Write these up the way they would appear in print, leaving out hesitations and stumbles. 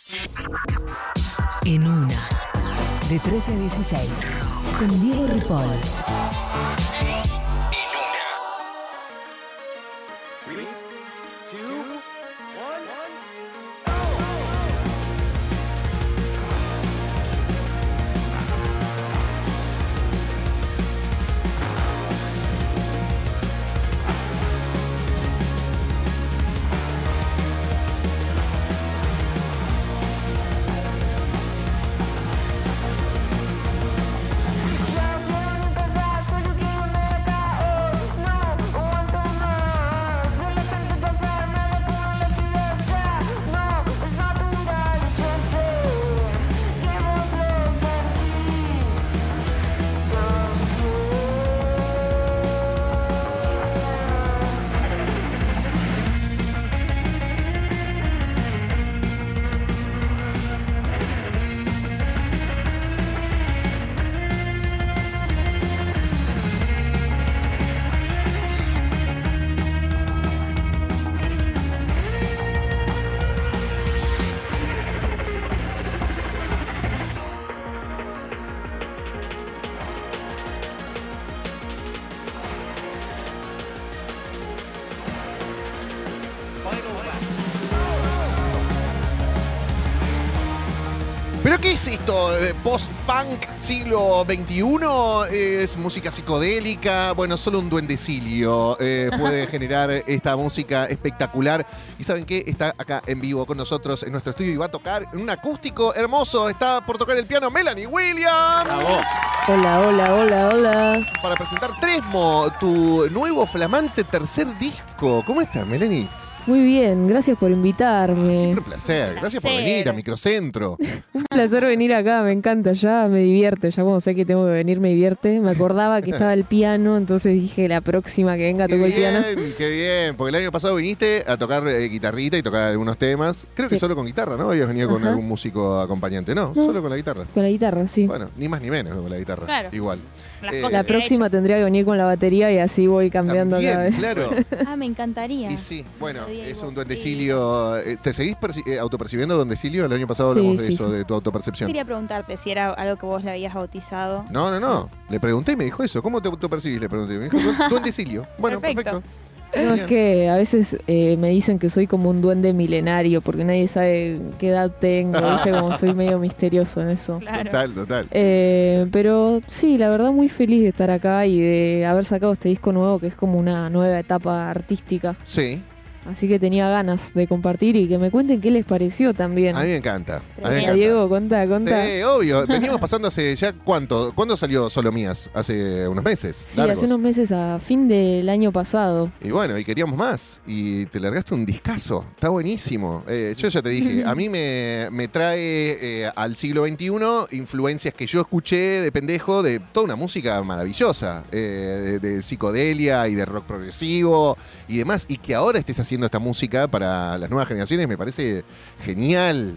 En una, de 13 a 16, con Diego Ripoll. ¿Pero qué es esto? ¿Post-punk siglo XXI? ¿Es música psicodélica? Bueno, solo un duendecilio puede generar esta música espectacular. ¿Y saben qué? Está acá en vivo con nosotros en nuestro estudio y va a tocar en un acústico hermoso. Está por tocar el piano Melanie Williams. A vos. Hola, hola, hola, hola. Para presentar Tresmo, tu nuevo flamante tercer disco. ¿Cómo estás, Melanie? Muy bien, gracias por invitarme. Siempre un placer. Gracias por venir a Microcentro. Un placer venir acá, me encanta, ya me divierte, ya cuando sé que tengo que venir me divierte. Me acordaba que estaba el piano, entonces dije la próxima que venga toco el piano. Qué bien, porque el año pasado viniste a tocar guitarrita y tocar algunos temas. Creo que solo con guitarra, ¿no? Habías venido con algún músico acompañante, ¿no? Solo con la guitarra. Con la guitarra, sí. Bueno, ni más ni menos con la guitarra. Claro. Igual. La próxima tendría que venir con la batería y así voy cambiando También, cada vez. claro. Me encantaría. Y sí, bueno, es un Sí. duendecilio. ¿Te seguís autopercibiendo duendecillo? El año pasado hablamos de eso, de tu autopercepción. Quería preguntarte si era algo que vos le habías bautizado. No. Le pregunté y me dijo eso. ¿Cómo te autopercibís? Le pregunté. Me dijo, duendecilio. Bueno, perfecto. No, es que a veces me dicen que soy como un duende milenario porque nadie sabe qué edad tengo, ¿viste? Como soy medio misterioso en eso. Claro. Total. Pero sí, la verdad muy feliz de estar acá y de haber sacado este disco nuevo que es como una nueva etapa artística. Sí. Así que tenía ganas de compartir y que me cuenten qué les pareció también. A mí me encanta. Diego, contá. Sí, obvio. Venimos pasando hace ya ¿cuánto? ¿Cuándo salió Solo Mías? Hace unos meses. Sí, largos. hace unos meses a fin del año pasado. Y bueno, y queríamos más. Y te largaste un discazo. Está buenísimo. Yo ya te dije, a mí me trae al siglo XXI influencias que yo escuché de pendejo de toda una música maravillosa. De psicodelia y de rock progresivo y demás. Y que ahora estés haciendo esta música para las nuevas generaciones me parece genial.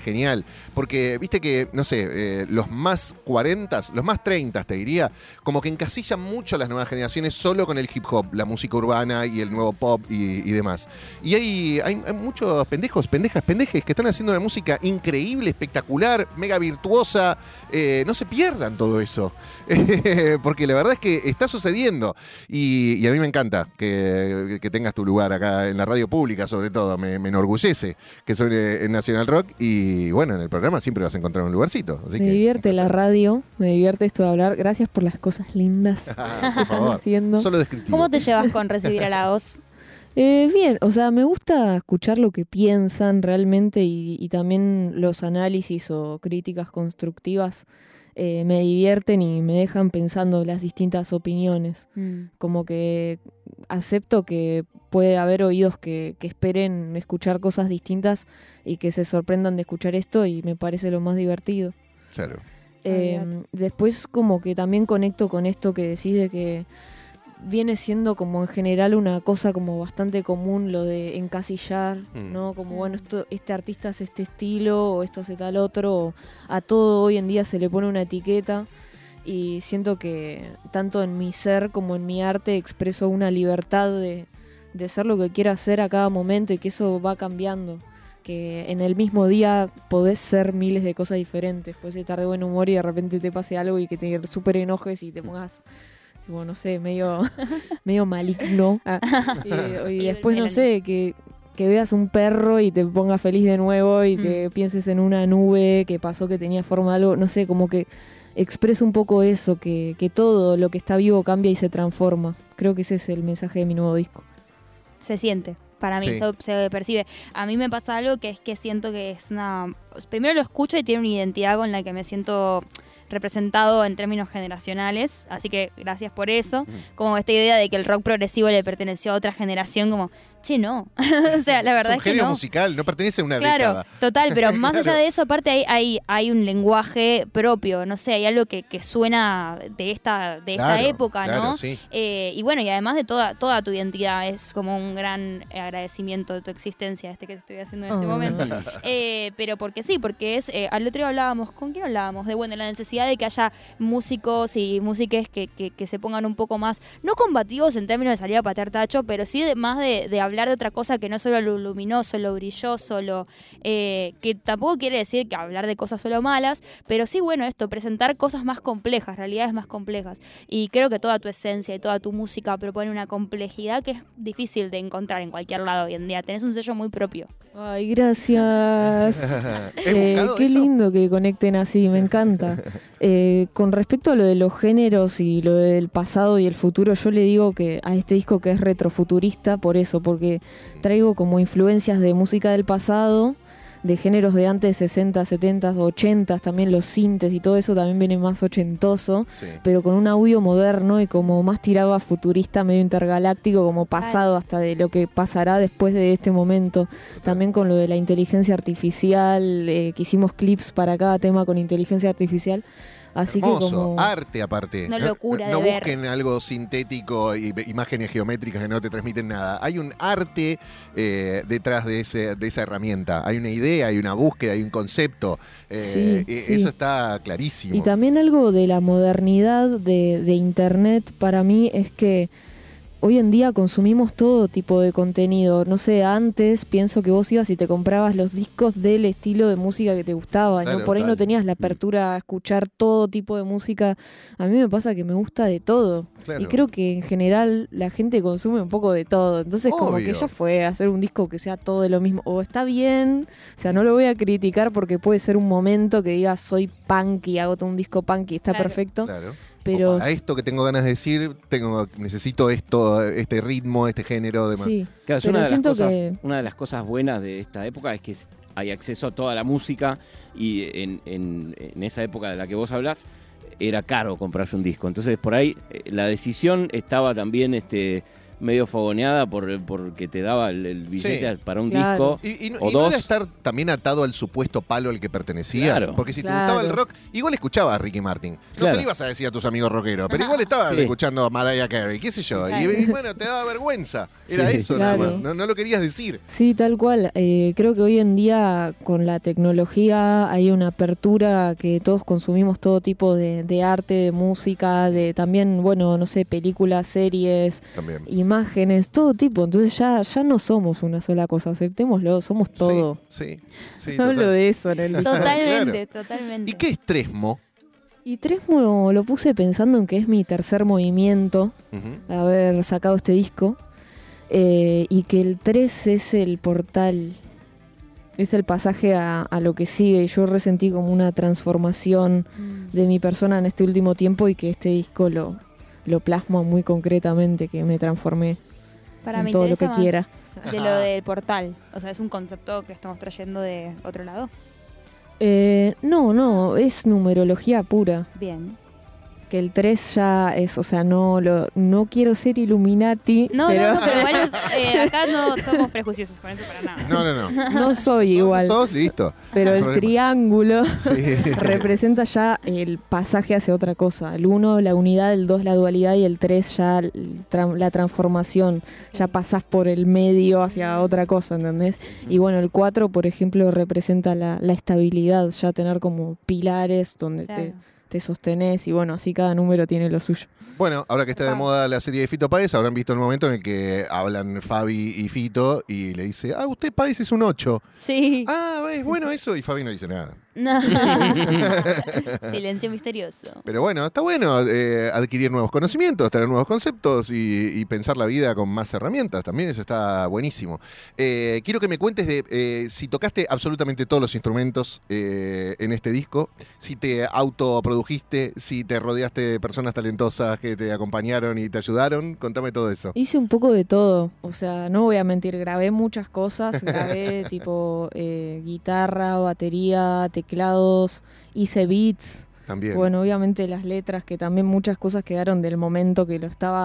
Porque viste que, no sé, los más 40, los más 30 te diría, como que encasillan mucho a las nuevas generaciones solo con el hip hop, la música urbana y el nuevo pop y demás. Y hay muchos pendejes que están haciendo una música increíble, espectacular, mega virtuosa. No se pierdan todo eso. Porque la verdad es que está sucediendo. Y a mí me encanta que tengas tu lugar acá en la radio pública, sobre todo. Me enorgullece que soy en Nacional Rock. Y bueno, en el programa siempre vas a encontrar un lugarcito. Así me divierte la radio, me divierte esto de hablar. Gracias por las cosas lindas que están haciendo. Solo descriptivo. ¿Cómo te llevas con recibir halagos? Bien, o sea, me gusta escuchar lo que piensan realmente y también los análisis o críticas constructivas me divierten y me dejan pensando las distintas opiniones. Como que acepto que puede haber oídos que esperen escuchar cosas distintas y que se sorprendan de escuchar esto y me parece lo más divertido. Claro. Después como que también conecto con esto que decís de que viene siendo como en general una cosa como bastante común lo de encasillar, ¿no? Como bueno, este artista hace este estilo o esto hace tal otro, o a todo hoy en día se le pone una etiqueta y siento que tanto en mi ser como en mi arte expreso una libertad de ser lo que quiera hacer a cada momento y que eso va cambiando. que en el mismo día podés ser miles de cosas diferentes. Podés estar de buen humor y de repente te pase algo y que te súper enojes y te pongas, tipo, no sé, medio maligno. Y después, no sé, que veas un perro y te pongas feliz de nuevo y te pienses en una nube que pasó que tenía forma de algo. No sé, como que expresa un poco eso, que todo lo que está vivo cambia y se transforma. Creo que ese es el mensaje de mi nuevo disco. Se siente. Para mí, Sí. eso se percibe. A mí me pasa algo que es que siento que es una... Primero lo escucho y tiene una identidad con la que me siento representado en términos generacionales, así que gracias por eso. Como esta idea de que el rock progresivo le perteneció a otra generación, como, che, no. O sea, la verdad es un es que género no. musical, no pertenece a una Claro, década. total, pero más Claro. allá de eso, aparte hay un lenguaje propio, no sé, hay algo que suena de esta Claro, época, claro, ¿no? sí. Y bueno, y además de toda tu identidad, es como un gran agradecimiento de tu existencia, que te estoy haciendo en este momento. Pero porque sí, porque es, al otro día hablábamos, ¿con quién hablábamos? De bueno, la necesidad de que haya músicos y músiques que se pongan un poco más, no combativos en términos de salir a patear tacho, pero sí más de hablar de otra cosa que no solo lo luminoso, lo brilloso, que tampoco quiere decir que hablar de cosas solo malas, pero sí, bueno, presentar cosas más complejas, realidades más complejas. Y creo que toda tu esencia y toda tu música propone una complejidad que es difícil de encontrar en cualquier lado hoy en día. Tenés un sello muy propio. Ay, gracias. ¿He buscado Qué eso? lindo que conecten así, me encanta. Con respecto a lo de los géneros y lo del pasado y el futuro, yo le digo que a este disco que es retrofuturista por eso, porque traigo como influencias de música del pasado, de géneros de antes, 60, 70, 80, también los sintes y todo eso también viene más ochentoso, Sí. pero con un audio moderno y como más tirado a futurista, medio intergaláctico, como pasado hasta de lo que pasará después de este momento. También con lo de la inteligencia artificial, que hicimos clips para cada tema con inteligencia artificial. Así Hermoso, que como... arte aparte. Una locura No de ver. busquen algo sintético y imágenes geométricas que no te transmiten nada. Hay un arte detrás de esa herramienta. Hay una idea, hay una búsqueda, hay un concepto. Sí. Eso está clarísimo. Y también algo de la modernidad de Internet para mí es que hoy en día consumimos todo tipo de contenido. No sé, antes pienso que vos ibas y te comprabas los discos del estilo de música que te gustaba, Claro, ¿no? Por ahí no tenías la apertura a escuchar todo tipo de música. A mí me pasa que me gusta de todo. Claro. Y creo que en general la gente consume un poco de todo. Entonces como que Obvio. ya fue hacer un disco que sea todo de lo mismo. O está bien, o sea, no lo voy a criticar porque puede ser un momento que digas soy punk y hago todo un disco punk y está Claro. perfecto. Claro. Pero O para esto que tengo ganas de decir, necesito esto, este ritmo, este género, demás. sí. Claro, es Pero siento que- una de las cosas buenas de esta época es que hay acceso a toda la música y en esa época de la que vos hablás era caro comprarse un disco. Entonces por ahí la decisión estaba también medio fogoneada porque te daba el billete Sí. para un Claro. disco. Y O no era dos. estar también atado al supuesto palo al que pertenecías. Claro. Porque si te Claro. gustaba el rock, igual escuchabas a Ricky Martin. No Claro. se lo ibas a decir a tus amigos rockeros, pero igual estabas Sí. escuchando a Mariah Carey, qué sé yo. Claro. Y bueno, te daba vergüenza. Era Sí. eso Claro. nada más. No lo querías decir. Sí, tal cual. Creo que hoy en día con la tecnología hay una apertura que todos consumimos todo tipo de arte, de música, de también, bueno, no sé, películas, series, También. imágenes, todo tipo. Entonces ya no somos una sola cosa, aceptémoslo, somos todo. Sí, sí. Hablo total. de eso en el disco. Totalmente, totalmente. ¿Y qué es Tresmo? Y Tresmo lo puse pensando en que es mi tercer movimiento, Ujú. haber sacado este disco, y que el 3 es el portal, es el pasaje a lo que sigue. Yo resentí como una transformación de mi persona en este último tiempo y que este disco lo plasma muy concretamente, que me transformé Para en mí todo lo que interesa quiera. más de lo del portal. O sea, es un concepto que estamos trayendo de otro lado. No, es numerología pura. Bien. Que el 3 ya es, o sea, no quiero ser Illuminati, No, pero no, pero igual acá no somos prejuiciosos con eso para nada. No. no soy igual. ¿Sos? Listo. Pero No hay el problema. triángulo Sí. representa ya el pasaje hacia otra cosa. El 1, la unidad, el 2, la dualidad y el 3 ya la transformación. Ya pasás por el medio hacia otra cosa, ¿entendés? Y bueno, el 4, por ejemplo, representa la estabilidad, ya tener como pilares donde Claro. te sostenés y bueno, así cada número tiene lo suyo. Bueno, ahora que está de moda la serie de Fito Páez, habrán visto el momento en el que hablan Fabi y Fito y le dice, usted Páez es un 8. Sí. Es bueno eso, y Fabi no dice nada. No. Silencio misterioso. Pero bueno, está bueno adquirir nuevos conocimientos, tener nuevos conceptos y pensar la vida con más herramientas. También eso está buenísimo. Quiero que me cuentes de si tocaste absolutamente todos los instrumentos en este disco, si te autoprodujiste, si te rodeaste de personas talentosas que te acompañaron y te ayudaron. Contame todo eso. Hice un poco de todo, o sea, no voy a mentir, grabé muchas cosas, grabé tipo guitarra, batería, teclados, hice beats. También. Bueno, obviamente las letras, que también muchas cosas quedaron del momento que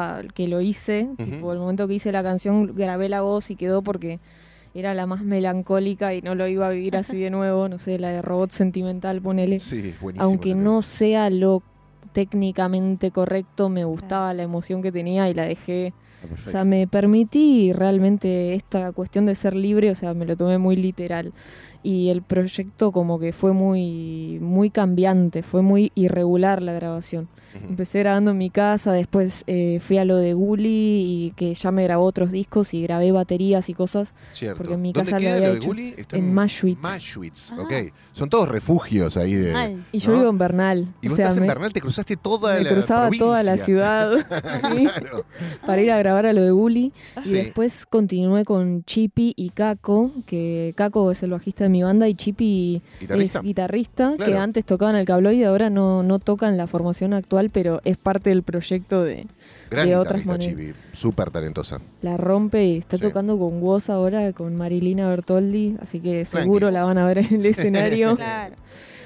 lo hice, tipo el momento que hice la canción, grabé la voz y quedó porque era la más melancólica y no lo iba a vivir así de nuevo, no sé, la de Robot Sentimental, ponele. Sí, buenísimo. Aunque no sea lo técnicamente correcto, me gustaba la emoción que tenía y la dejé. O sea, me permití realmente esta cuestión de ser libre, o sea, me lo tomé muy literal. Y el proyecto como que fue muy, muy cambiante, fue muy irregular la grabación. Empecé grabando en mi casa, después fui a lo de Gully y que ya me grabó otros discos y grabé baterías y cosas. Cierto. Porque en mi ¿Dónde casa queda lo había lo de hecho Gully? Está en Maschwitz. Maschwitz, ok. Son todos refugios ahí de... Mal. Y yo ¿no? vivo en Bernal. Y o vos sea, estás en Bernal, te cruzaste toda me la cruzaba provincia. toda la ciudad sí, Claro. para ir a grabar a lo de Gully. Y Sí. después continué con Chipi y Caco, que Caco es el bajista de mi banda y Chipi ¿Guitarrista? es guitarrista, Claro. que antes tocaban el cabloide, ahora no tocan la formación actual, pero es parte del proyecto de Gran otras guitarrista, maneras. Chibi. Súper talentosa. La rompe y está Sí. tocando con Woz ahora, con Marilina Bertoldi, así que seguro la van a ver en el escenario. Claro.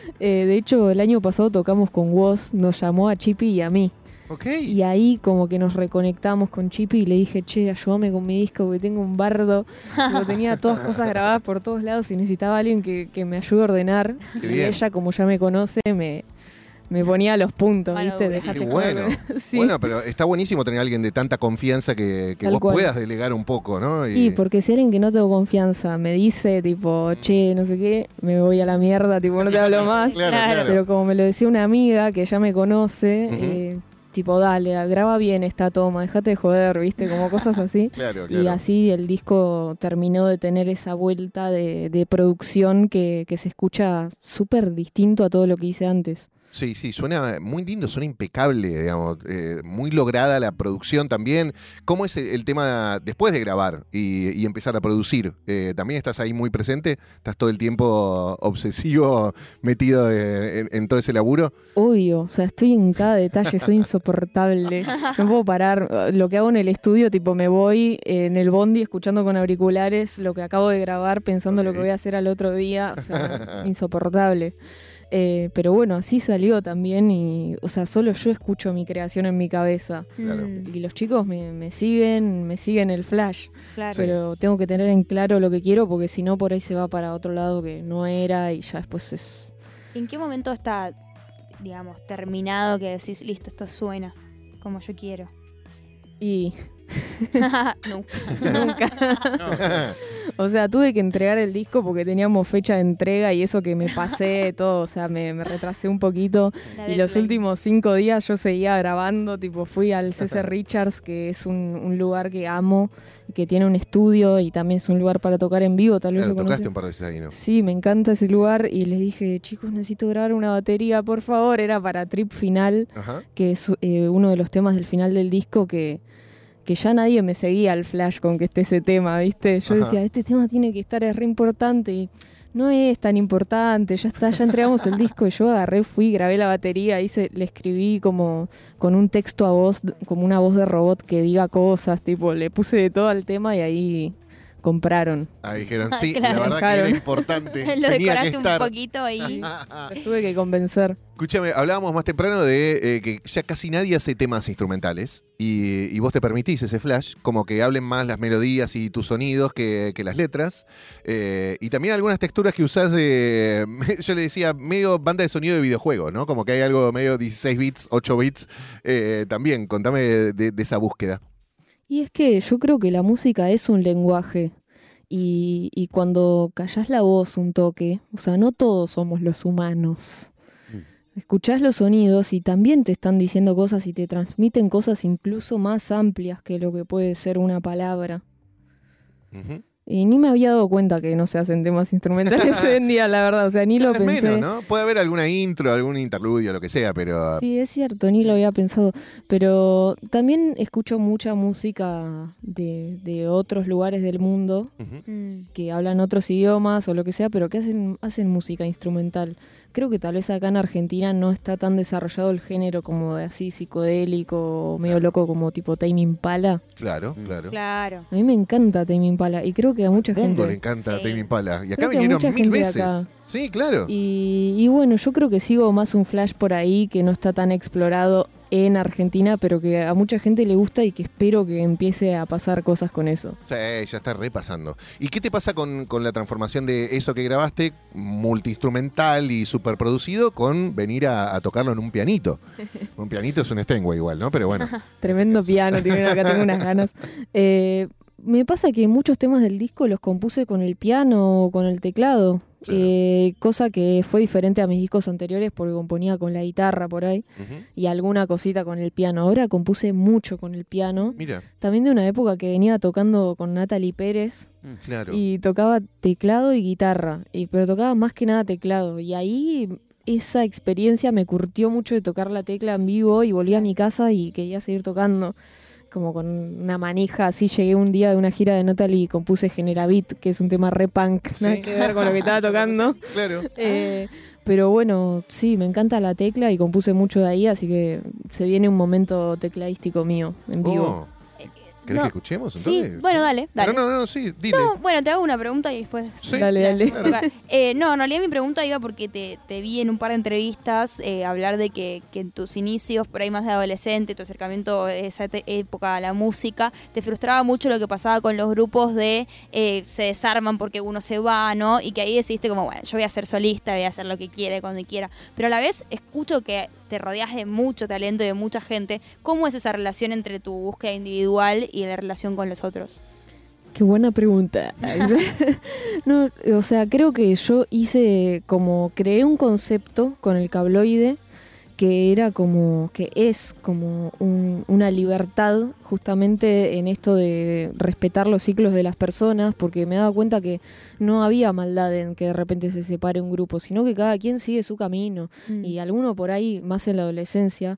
De hecho, el año pasado tocamos con Woz, nos llamó a Chipi y a mí. Ok. Y ahí como que nos reconectamos con Chipi y le dije, che, ayúdame con mi disco porque tengo un bardo. Yo tenía todas cosas grabadas por todos lados y necesitaba alguien que me ayude a ordenar. Qué Y bien. ella, como ya me conoce, me ponía los puntos, Mano ¿viste? dura. Dejate Qué bueno. joder. Sí. Bueno, pero está buenísimo tener a alguien de tanta confianza que Tal vos cual. puedas delegar un poco, ¿no? Y porque si alguien que no tengo confianza me dice, tipo, che, no sé qué, me voy a la mierda, tipo, no te hablo más. Claro. Pero como me lo decía una amiga que ya me conoce, Ujú. tipo, dale, graba bien esta toma, dejate de joder, ¿viste? Como cosas así. Claro. Y así el disco terminó de tener esa vuelta de producción que se escucha súper distinto a todo lo que hice antes. Sí, suena muy lindo, suena impecable, digamos, muy lograda la producción también. ¿Cómo es el tema después de grabar y empezar a producir? ¿También estás ahí muy presente? ¿Estás todo el tiempo obsesivo, metido en todo ese laburo? Obvio, o sea, estoy en cada detalle, soy insoportable. No puedo parar. Lo que hago en el estudio, tipo, me voy en el bondi escuchando con auriculares lo que acabo de grabar, pensando lo que voy a hacer al otro día. O sea, insoportable. Pero bueno, así salió también y, o sea, solo yo escucho mi creación en mi cabeza. Claro. Y los chicos me siguen el flash. Claro. Pero tengo que tener en claro lo que quiero porque si no por ahí se va para otro lado que no era y ya después es... ¿En qué momento está, digamos, terminado que decís, listo, esto suena como yo quiero? Y No. nunca. O sea, tuve que entregar el disco porque teníamos fecha de entrega y eso que me pasé todo, o sea, me retrasé un poquito. La Y los deadline. últimos 5 días yo seguía grabando, tipo fui al C.C. Richards, que es un lugar que amo, que tiene un estudio y también es un lugar para tocar en vivo, tal vez Claro, lo conocen. tocaste un par de veces ahí, ¿no? Sí, me encanta ese lugar y les dije, chicos, necesito grabar una batería, por favor. Era para Trip Final, Ajá. que es uno de los temas del final del disco que ya nadie me seguía al flash con que esté ese tema, ¿viste? Yo Ajá. decía, este tema tiene que estar, es re importante y no es tan importante, ya está, ya entregamos el disco y yo agarré, fui, grabé la batería, le escribí como con un texto a voz, como una voz de robot que diga cosas, tipo, le puse de todo al tema y ahí compraron. Ahí dijeron, sí, Claro. la verdad que Dejaron. era importante. Lo tenía que decoraste un estar. poquito ahí. Los tuve que convencer. Escúchame, hablábamos más temprano de que ya casi nadie hace temas instrumentales y vos te permitís ese flash, como que hablen más las melodías y tus sonidos que las letras. Y también algunas texturas que usás de, yo le decía, medio banda de sonido de videojuego, ¿no? Como que hay algo medio 16 bits, 8 bits. También, contame de esa búsqueda. Y es que yo creo que la música es un lenguaje y cuando callás la voz un toque, o sea, no todos somos los humanos. escuchás los sonidos y también te están diciendo cosas y te transmiten cosas incluso más amplias que lo que puede ser una palabra. Ujú. Y ni me había dado cuenta que no se hacen temas instrumentales hoy en día, la verdad. O sea, ni lo Cada vez pensé. menos, ¿no? Puede haber alguna intro, algún interludio, lo que sea, pero... Sí, es cierto, ni lo había pensado. Pero también escucho mucha música de otros lugares del mundo Ujú. que hablan otros idiomas o lo que sea, pero que hacen música instrumental. Creo que tal vez acá en Argentina no está tan desarrollado el género como de así psicodélico o medio loco como tipo Tame Impala. Claro, claro. Claro. A mí me encanta Tame Impala y creo que a mucha Al mundo gente... le encanta Sí. Tame Impala. Y acá Creo que a vinieron mucha 1000 gente de veces. acá. Sí, claro. Y bueno, yo creo que sigo más un flash por ahí que no está tan explorado en Argentina, pero que a mucha gente le gusta y que espero que empiece a pasar cosas con eso. Sí, ya está repasando. ¿Y qué te pasa con la transformación de eso que grabaste, multiinstrumental y superproducido, con venir a tocarlo en un pianito? Un pianito es un Steinway igual, ¿no? Pero bueno. Tremendo piano, tienen acá, tengo unas ganas. Me pasa que muchos temas del disco los compuse con el piano o con el teclado, Claro. cosa que fue diferente a mis discos anteriores porque componía con la guitarra por ahí Ujú. y alguna cosita con el piano. Ahora compuse mucho con el piano, Mira, también de una época que venía tocando con Natalie Pérez claro. y tocaba teclado y guitarra, pero tocaba más que nada teclado y ahí... Esa experiencia me curtió mucho de tocar la tecla en vivo y volví a mi casa y quería seguir tocando. Como con una manija, así llegué un día de una gira de Natalie y compuse Generabit, que es un tema re punk, Sí. nada que ver con lo que estaba tocando. Claro. Pero bueno, sí, me encanta la tecla y compuse mucho de ahí, así que se viene un momento tecladístico mío en vivo. Oh. ¿Querés No. que escuchemos Sí, entonces? bueno, dale. No, sí, dile. No, bueno, te hago una pregunta y después... Sí, Dale, dale. claro. tocar. No, en realidad mi pregunta iba porque te vi en un par de entrevistas hablar de que en tus inicios, por ahí más de adolescente, tu acercamiento de esa época a la música, te frustraba mucho lo que pasaba con los grupos de se desarman porque uno se va, ¿no? Y que ahí decidiste como, bueno, yo voy a ser solista, voy a hacer lo que quiera, cuando quiera. Pero a la vez escucho que te rodeas de mucho talento y de mucha gente. ¿Cómo es esa relación entre tu búsqueda individual y la relación con los otros? Qué buena pregunta. No, o sea, creo que yo creé un concepto con el cabloide que era como, que es como una libertad justamente en esto de respetar los ciclos de las personas, porque me daba cuenta que no había maldad en que de repente se separe un grupo, sino que cada quien sigue su camino. Y alguno por ahí, más en la adolescencia,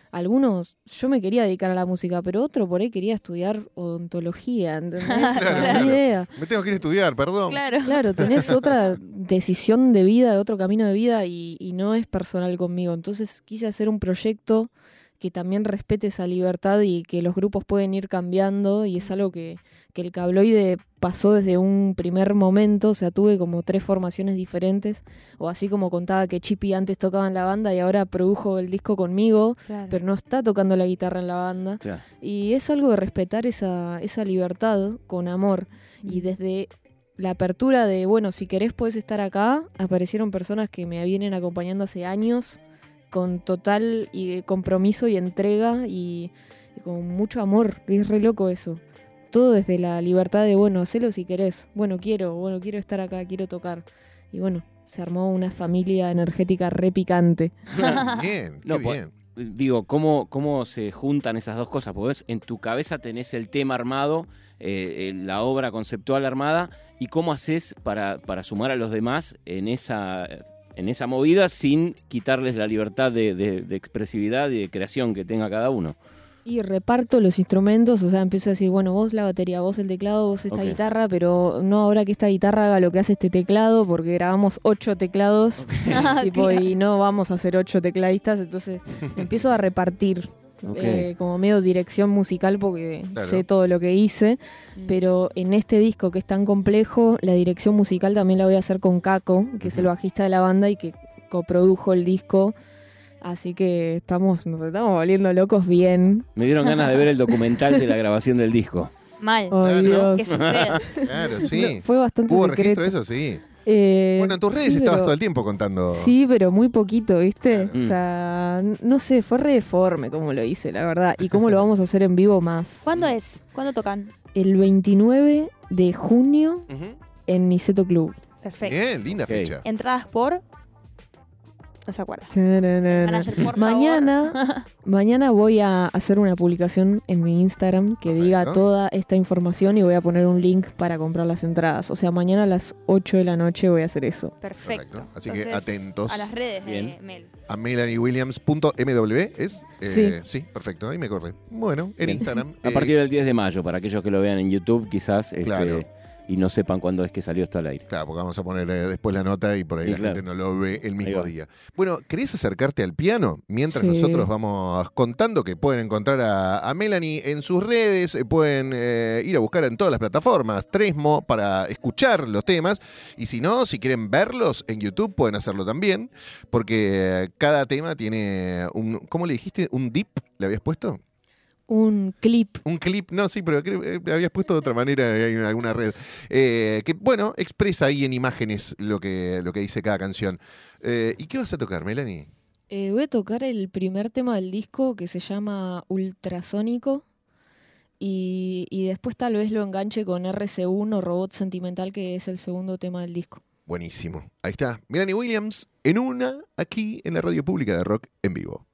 yo me quería dedicar a la música, pero otro por ahí quería estudiar odontología, ¿entendés? O sea, Claro. ni idea. Me tengo que ir a estudiar, perdón. Claro. Claro, tenés otra decisión de vida, otro camino de vida y no es personal conmigo. Entonces quise hacer un proyecto que también respete esa libertad y que los grupos pueden ir cambiando y es algo que el cabloide pasó desde un primer momento, o sea, tuve como 3 formaciones diferentes, o así como contaba que Chippy antes tocaba en la banda y ahora produjo el disco conmigo, Claro. pero no está tocando la guitarra en la banda. Claro. Y es algo de respetar esa libertad con amor. Y Mm. desde la apertura de, bueno, si querés podés estar acá, aparecieron personas que me vienen acompañando hace años con total compromiso y entrega y con mucho amor. Y es re loco eso. Todo desde la libertad de, bueno, hacelo si querés. Bueno, quiero estar acá, quiero tocar. Y bueno, se armó una familia energética re picante. Bien, qué No, pues, bien. digo, ¿cómo se juntan esas dos cosas? Porque ves, en tu cabeza tenés el tema armado, la obra conceptual armada, y cómo haces para sumar a los demás en esa movida sin quitarles la libertad de expresividad y de creación que tenga cada uno. Y reparto los instrumentos, o sea, empiezo a decir, bueno, vos la batería, vos el teclado, vos esta Ok. guitarra, pero no ahora que esta guitarra haga lo que hace este teclado, porque grabamos 8 teclados tipo, y no vamos a hacer 8 tecladistas, entonces empiezo a repartir Ok. como medio dirección musical porque Claro. sé todo lo que hice, pero en este disco que es tan complejo, la dirección musical también la voy a hacer con Caco, que es el bajista de la banda y que coprodujo el disco. Así que nos estamos volviendo locos bien. Me dieron ganas de ver el documental de la grabación del disco. Mal. Oh, Claro. Dios. ¿Qué sucede? Claro, sí. No, fue bastante ¿Hubo secreto. registro de eso? Sí. Eh, Bueno, en tus redes sí, estabas pero- todo el tiempo contando. Sí, pero muy poquito, ¿viste? Claro. O sea, no sé, fue re deforme como lo hice, la verdad. Y cómo lo vamos a hacer en vivo más. ¿Cuándo es? ¿Cuándo tocan? El 29 de junio Ujú. en Niceto Club. Perfecto. Bien, linda Ok. fecha. Entradas por... No se acuerda. Tararara. Manager, por Mañana voy a hacer una publicación en mi Instagram que diga Perfecto. toda esta información y voy a poner un link para comprar las entradas. O sea, mañana a las 8 de la noche voy a hacer eso. Perfecto. Correcto. Así que Entonces, atentos. a las redes Bien. de Mel. A melaniewilliams.mw ¿es? Sí. Perfecto, ahí me corre. Bueno, en Bien. Instagram. A partir del 10 de mayo, para aquellos que lo vean en YouTube, quizás, Claro. y no sepan cuándo es que salió esto al aire. Claro, porque vamos a poner después la nota y por ahí Sí, la claro. gente no lo ve el Ahí mismo va. día. Bueno, ¿querés acercarte al piano? Mientras Sí. nosotros vamos contando que pueden encontrar a Melanie en sus redes, pueden ir a buscar en todas las plataformas, Tresmo, para escuchar los temas. Y si no, si quieren verlos en YouTube, pueden hacerlo también, porque cada tema tiene un, ¿cómo le dijiste? ¿Un dip? ¿Le habías puesto? Un clip. Un clip, no, sí, pero creo que habías puesto de otra manera en alguna red. Que, bueno, expresa ahí en imágenes lo que dice cada canción. ¿Y qué vas a tocar, Melanie? Voy a tocar el primer tema del disco que se llama Ultrasónico. Y después tal vez lo enganche con RC1 Robot Sentimental, que es el segundo tema del disco. Buenísimo. Ahí está, Melanie Williams en una, aquí en la radio pública de Rock en Vivo.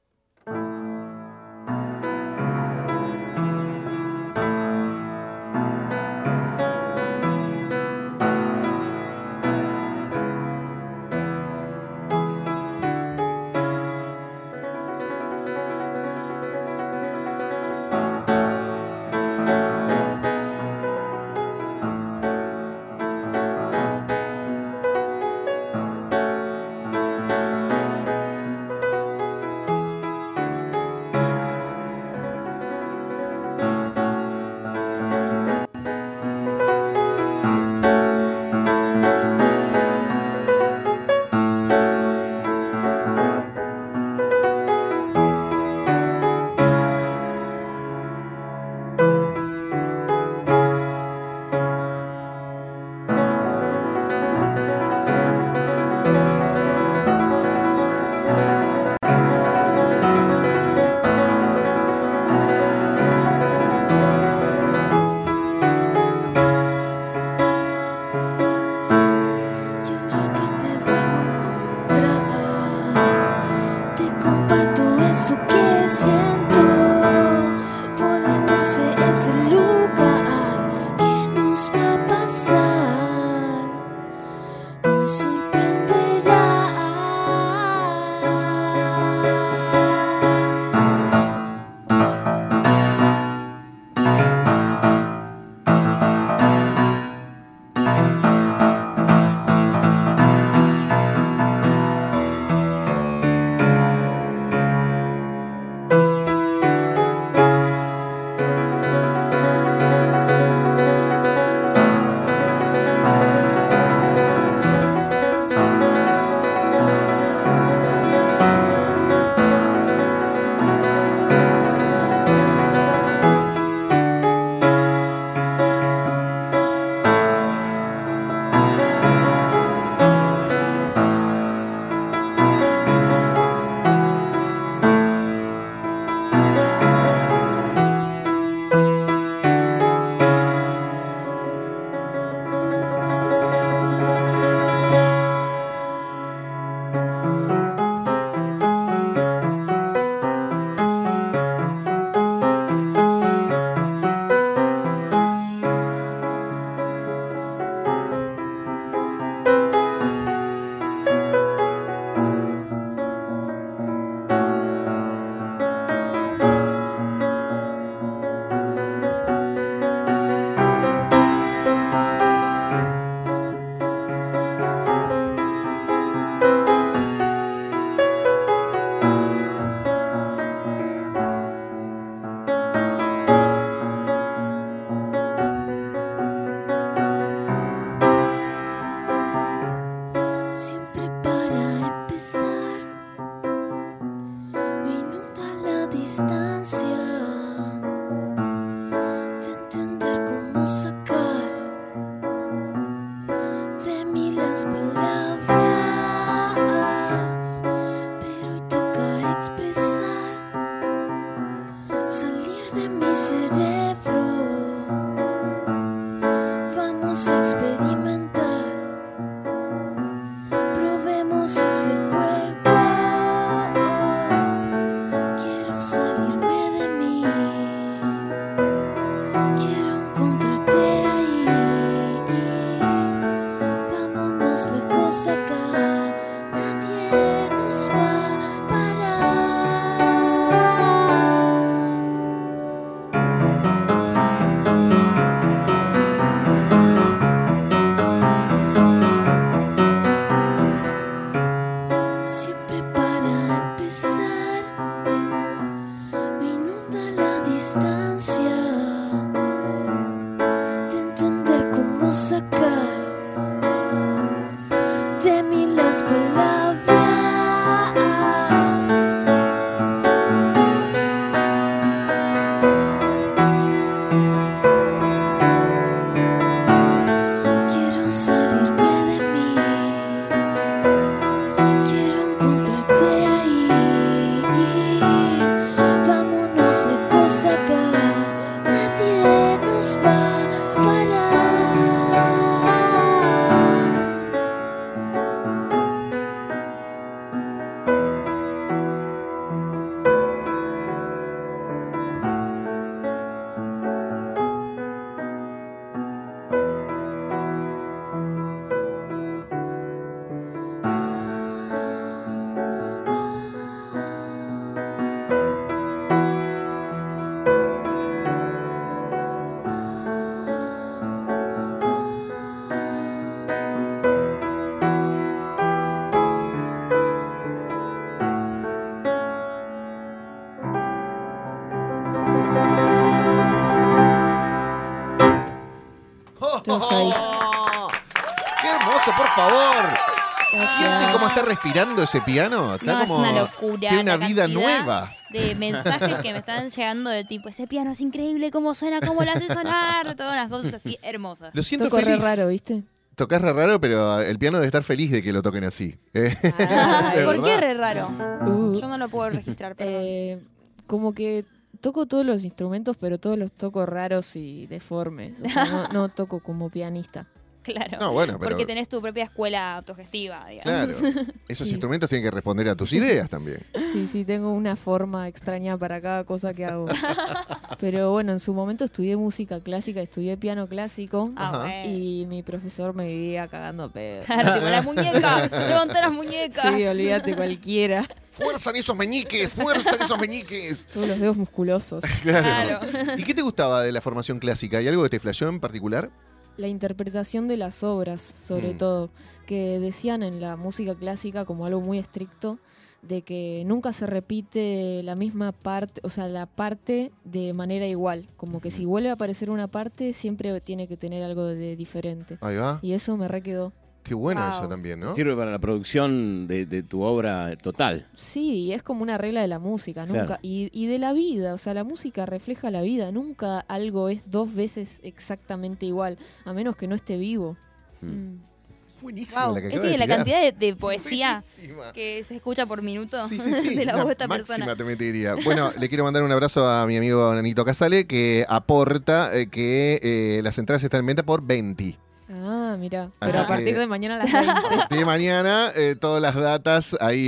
favor. Gracias. ¿Siente cómo está respirando ese piano? Está No, es como... una locura. Tiene una la vida cantidad nueva. De mensajes que me están llegando del tipo, ese piano es increíble, cómo suena, cómo lo hace sonar, todas unas cosas así hermosas. Lo siento Toco re feliz. raro, ¿viste? Tocás re raro, pero el piano debe estar feliz de que lo toquen así. Ah, De ¿Por qué verdad. re raro? Uh, Yo no lo puedo registrar, perdón. como que toco todos los instrumentos, pero todos los toco raros y deformes. O sea, no toco como pianista. Claro. No, bueno, pero... Porque tenés tu propia escuela autogestiva, digamos. Claro. Esos Sí. instrumentos tienen que responder a tus ideas también. Sí, tengo una forma extraña para cada cosa que hago. Pero bueno, en su momento estudié música clásica, estudié piano clásico. Ah, Ajá. bueno. Y mi profesor me vivía cagando a pedo. Claro, tipo, las muñecas, levanta las muñecas. Sí, olvídate cualquiera. ¡Fuerzan esos meñiques! ¡Fuerzan esos meñiques! Todos los dedos musculosos. Claro. Claro. ¿Y qué te gustaba de la formación clásica? ¿Hay algo que te flasheó en particular? La interpretación de las obras, sobre todo, que decían en la música clásica como algo muy estricto, de que nunca se repite la misma parte, o sea, la parte de manera igual. Como que si vuelve a aparecer una parte, siempre tiene que tener algo de diferente. Ahí va. Y eso me re quedó. Qué bueno Wow. eso también, ¿no? Sirve para la producción de tu obra total. Sí, y es como una regla de la música, nunca. Claro. Y de la vida, o sea, la música refleja la vida, nunca algo es dos veces exactamente igual, a menos que no esté vivo. Mm. Buenísima Wow. la que ¿Viste acaba de que la tirar. cantidad de poesía Buenísima. que se escucha por minuto Sí, sí, sí. de la Una voz de esta máxima persona? también te diría. Bueno, le quiero mandar un abrazo a mi amigo Nanito Casale, que aporta que las entradas están en venta por 20. Ah, mira. Así Pero a partir que- de mañana a las 20. De mañana, todas las datas ahí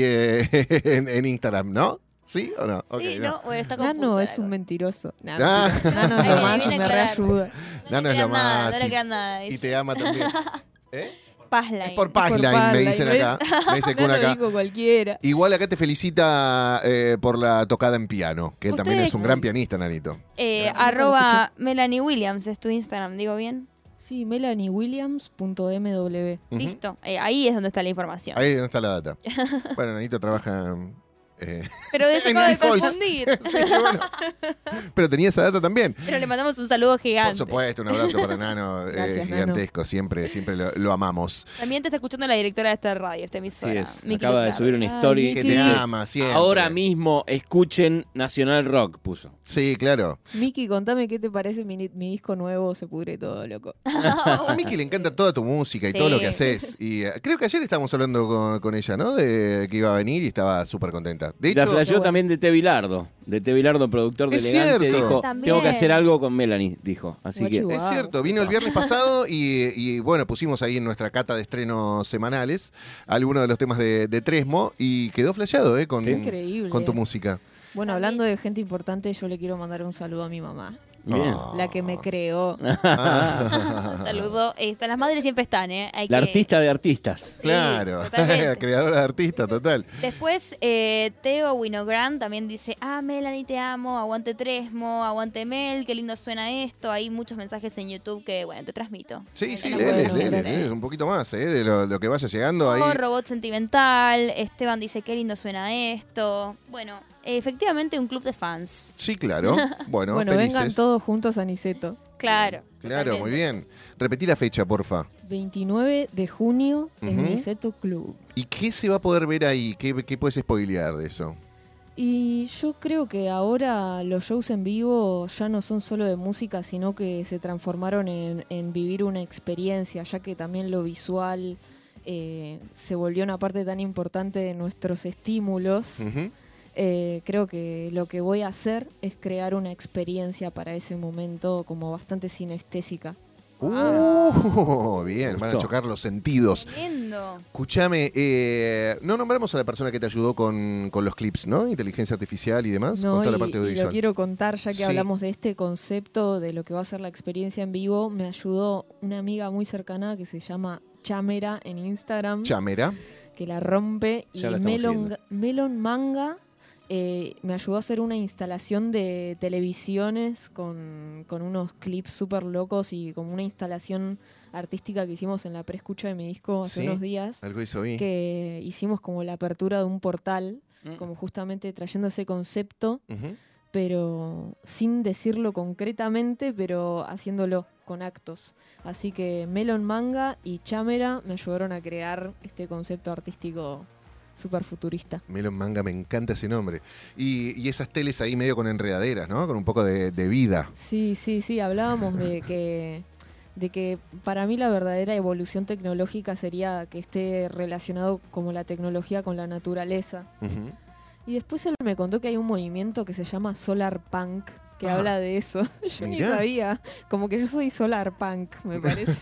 en Instagram, ¿no? ¿Sí o no? Sí, Ok, no, bueno, está confusa. Nano es la un cosa. mentiroso. Ah. Nano es Ahí lo más viene y me a aclarar. reayuda. Nano es le lo queda nada, más. no le queda nada. Y te ama también. ¿Eh? Passline. Es por Por Pipeline, me Pipeline, dicen ¿ves? acá. Me dice Kun No lo acá. dijo cualquiera. Igual acá te felicita por la tocada en piano, que él también Ustedes- es un gran pianista, Nanito. Arroba Melanie Williams es tu Instagram, ¿digo bien? Sí, melaniewilliams.mw. Ujú. Listo. Ahí es donde está la información. Ahí es donde está la data. Bueno, Nanito trabaja... Pero de eso en acabo de Defaults. confundir. Sí, bueno. Pero tenía esa data también. Pero le mandamos un saludo gigante. Por supuesto, un abrazo para Nano, Gracias, gigantesco, siempre lo amamos. También te está escuchando la directora de esta radio, esta Sí, emisora. es. Acaba de subir una Ay, story. Que Miki. te dice, ama siempre. ahora mismo escuchen Nacional Rock, puso. Sí, claro. Miki, contame qué te parece mi disco nuevo, Se Pudre Todo, loco. A Miki le encanta toda tu música y todo Sí. lo que haces. Y creo que ayer estábamos hablando con ella, ¿no? De que iba a venir y estaba súper contenta. De La hecho, flasheó bueno. también de T. Bilardo. De T. Bilardo, productor de Es Elegante, cierto. dijo, También. tengo que hacer algo con Melanie, dijo. Así que Guachu. es Wow. cierto, vino el viernes pasado y bueno, pusimos ahí en nuestra cata de estrenos semanales algunos de los temas de Tresmo y quedó flasheado, con, Sí. Increíble. con tu música. Bueno, hablando de gente importante, yo le quiero mandar un saludo a mi mamá, bien. Ah. la que me creó. Ah. Un saludo. Las madres siempre están, ¿eh? La artista de artistas. Claro, totalmente. creadora de artista, total. Después, Teo Winogrand también dice, Melanie, te amo, aguante Tresmo, aguante Mel, qué lindo suena esto. Hay muchos mensajes en YouTube que, bueno, te transmito. Sí, sí, Bueno, léeles, bueno, léeles, gracias. un poquito más, de lo que vaya llegando ahí. Oh, Robot Sentimental, Esteban dice, qué lindo suena esto. Bueno, efectivamente un club de fans. Sí, claro. Bueno, Bueno, felices. vengan todos juntos a Niceto. Claro. Claro, totalmente. muy bien. Repetí la fecha, porfa. 29 de junio en Ujú. Niceto Club. ¿Y qué se va a poder ver ahí? ¿Qué puedes spoilear de eso? Y yo creo que ahora los shows en vivo ya no son solo de música, sino que se transformaron en vivir una experiencia, ya que también lo visual se volvió una parte tan importante de nuestros estímulos. Ujú. Creo que lo que voy a hacer es crear una experiencia para ese momento como bastante sinestésica. Bien, van a Gustó. chocar los sentidos. Lindo. Escúchame, no nombramos a la persona que te ayudó con los clips, ¿no? Inteligencia artificial y demás, No, con toda la y parte lo audiovisual. quiero contar, ya que Sí. hablamos de este concepto de lo que va a ser la experiencia en vivo. Me ayudó una amiga muy cercana que se llama Chamera en Instagram, Chamera. que la rompe. Y Ya la estamos Melon Manga me ayudó a hacer una instalación de televisiones con unos clips súper locos y como una instalación artística que hicimos en la preescucha de mi disco hace Sí. unos días. Algo hizo bien. Que hicimos como la apertura de un portal, Mm. como justamente trayendo ese concepto, Ujú. pero sin decirlo concretamente, pero haciéndolo. con actos. Así que Melon Manga y Chámera me ayudaron a crear este concepto artístico súper futurista. Melon Manga, me encanta ese nombre. Y esas teles ahí medio con enredaderas, ¿no? Con un poco de vida. Sí, hablábamos de que para mí la verdadera evolución tecnológica sería que esté relacionado como la tecnología con la naturaleza. Ujú. Y después él me contó que hay un movimiento que se llama Solar Punk, que habla de eso. Yo ni Mirá. sabía. Como que yo soy Solar Punk, me parece.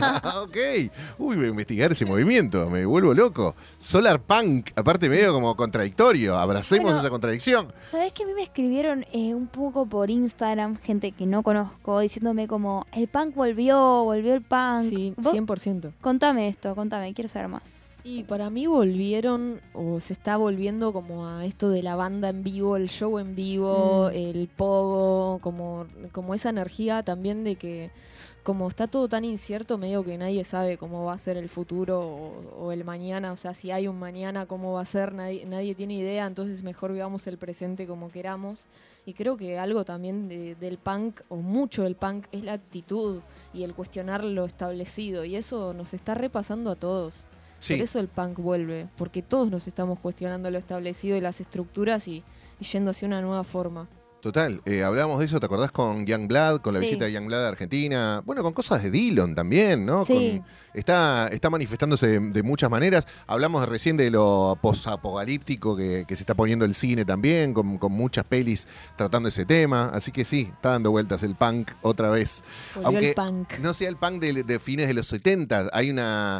Ok. Uy, voy a investigar ese movimiento. Me vuelvo loco. Solar Punk, aparte medio como contradictorio. Abracemos Bueno, esa contradicción. ¿Sabés que a mí me escribieron un poco por Instagram, gente que no conozco, diciéndome como, el punk volvió el punk? Sí, ¿Vos? 100%. Contame esto, quiero saber más. Y para mí volvieron, o se está volviendo como a esto de la banda en vivo, el show en vivo, el pogo, como esa energía también de que como está todo tan incierto, medio que nadie sabe cómo va a ser el futuro o el mañana, o sea, si hay un mañana, cómo va a ser, nadie tiene idea, entonces mejor vivamos el presente como queramos. Y creo que algo también del punk, o mucho del punk, es la actitud y el cuestionar lo establecido, y eso nos está repasando a todos. Sí. Por eso el punk vuelve, porque todos nos estamos cuestionando lo establecido y las estructuras y yendo hacia una nueva forma. Total, hablábamos de eso, ¿te acordás con Youngblood, con la Sí. visita de Youngblood a Argentina? Bueno, con cosas de Dillon también, ¿no? Sí. Está manifestándose de muchas maneras. Hablamos recién de lo posapocalíptico que se está poniendo el cine también, con muchas pelis tratando ese tema. Así que sí, está dando vueltas el punk otra vez. Volvió Aunque el punk. no sea el punk de fines de los 70, hay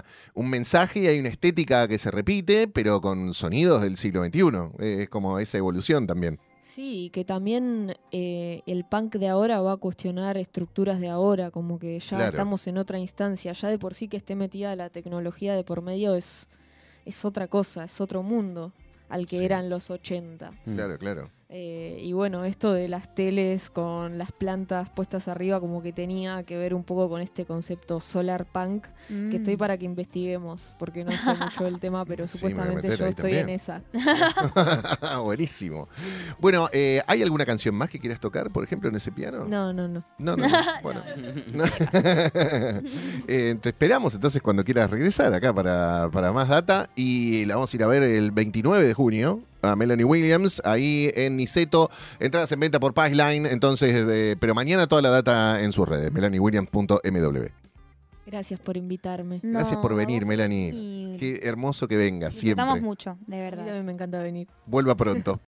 un mensaje y hay una estética que se repite, pero con sonidos del siglo XXI. Es como esa evolución también. Sí, y que también el punk de ahora va a cuestionar estructuras de ahora, como que ya Claro. estamos en otra instancia. Ya de por sí que esté metida la tecnología de por medio es otra cosa, es otro mundo al que Sí. eran los 80. Claro, claro. Y bueno, esto de las teles con las plantas puestas arriba como que tenía que ver un poco con este concepto solar punk, que estoy para que investiguemos, porque no sé mucho del tema, pero Sí, me voy a supuestamente meter yo ahí estoy también. en esa. Buenísimo. Bueno, ¿hay alguna canción más que quieras tocar, por ejemplo, en ese piano? No. No. Bueno. Te esperamos entonces cuando quieras regresar acá para más data. Y la vamos a ir a ver el 29 de junio a Melanie Williams, ahí en Niceto. Entradas en venta por Pipeline. Entonces, pero mañana toda la data en sus redes, melaniewilliams.mw. Gracias por invitarme. Gracias por venir, Melanie. Y Qué hermoso que vengas siempre. disfrutamos mucho, de A mí verdad. también me encanta venir. Vuelva pronto.